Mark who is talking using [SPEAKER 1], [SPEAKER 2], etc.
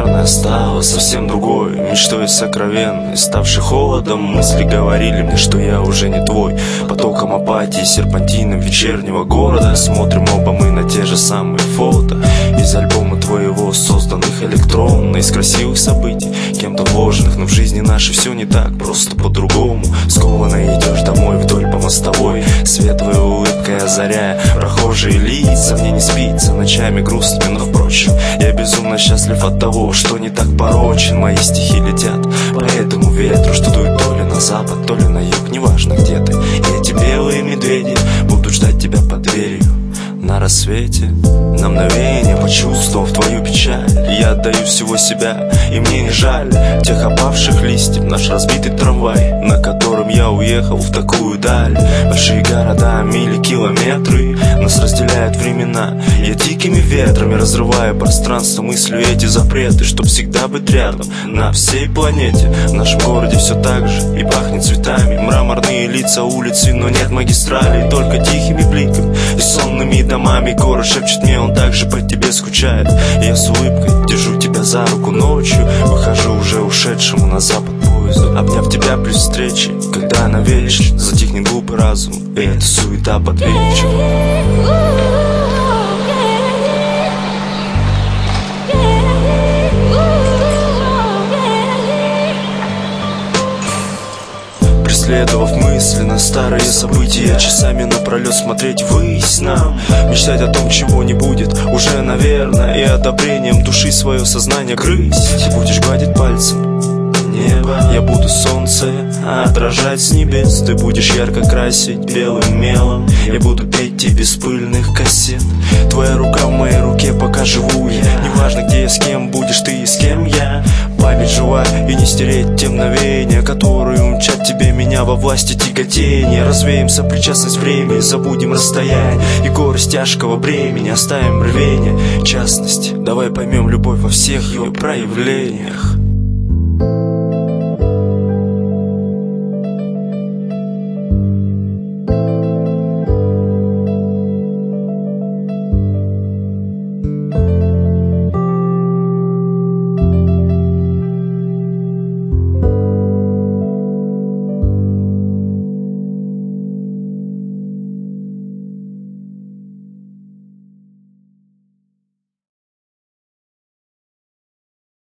[SPEAKER 1] наверное, стала совсем другой, мечтой сокровенной, ставшей холодом. Мысли говорили мне, что я уже не твой. Потоком апатии, серпантином вечернего города смотрим оба мы на те же самые фото из альбома твоего, созданных электронно, из красивых событий, кем-то вложенных. Но в жизни нашей все не так, просто по-другому. Скованно идешь домой вдоль по мостовой, светлой улыбкой озаряя прохожие лица. Мне не спится ночами грустными, но впрочем я безумно счастлив от того, что не так порочен. Мои стихи летят по этому ветру, что дует то ли на запад, то ли на юг, неважно где ты. И эти белые медведи будут ждать тебя под дверью на рассвете. На мгновение почувствовав твою печаль, я отдаю всего себя, и мне не жаль тех опавших листьев. Наш разбитый трамвай, на котором я уехал в такую даль. Большие города, мили, километры, нас разделяют времена. Я дикими ветрами разрываю пространство мыслью эти запреты, чтоб всегда быть рядом на всей планете. В нашем городе все так же и пахнет цветами. Мраморные лица улицы, но нет магистралей, только тихими бликами и сонными домами. Город шепчет мне, он также по тебе скучает. И я с улыбкой держу тебя за руку ночью, выхожу уже ушедшему на запад поезду, обняв тебя при встрече, когда навечно затихнет глупый разум, и эта суета под вечер. Преследовав мысленно старые события, часами напролет смотреть ввысь нам, мечтать о том, чего не будет уже, наверное, и одобрением души свое сознание грызть. Ты будешь гладить пальцем небо, я буду солнце отражать с небес. Ты будешь ярко красить белым мелом, я буду петь тебе с пыльных кассет. Твоя рука в моей руке, пока живу я. Неважно где и с кем будешь ты и с кем я. Память жива, и не стереть те мгновения, которые умчат тебе меня во власти тяготения. Развеем сопричастность времени, забудем расстояние и горесть тяжкого бремени, оставим рвение частности. Давай поймем любовь во всех ее проявлениях.